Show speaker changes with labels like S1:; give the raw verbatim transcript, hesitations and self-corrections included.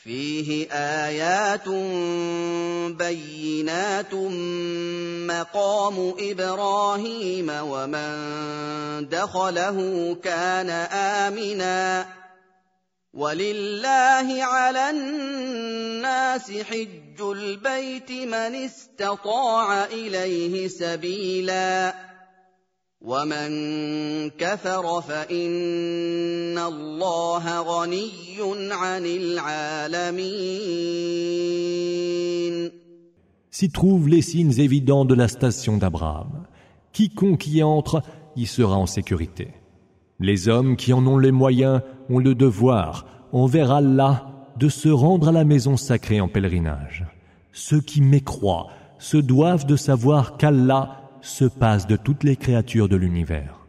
S1: فيه آيات بينات مقام إبراهيم ومن دخله كان آمنا ولله على الناس حج البيت من استطاع إليه سبيلا ومن كفر فإن الله غني عن العالمين.
S2: S'y trouvent les signes évidents de la station d'Abraham. Quiconque y entre y sera en sécurité. Les hommes qui en ont les moyens ont le devoir, envers Allah, de se rendre à la maison sacrée en pèlerinage. Ceux qui mécroient se doivent de savoir qu'Allah se passe de toutes les créatures de l'univers.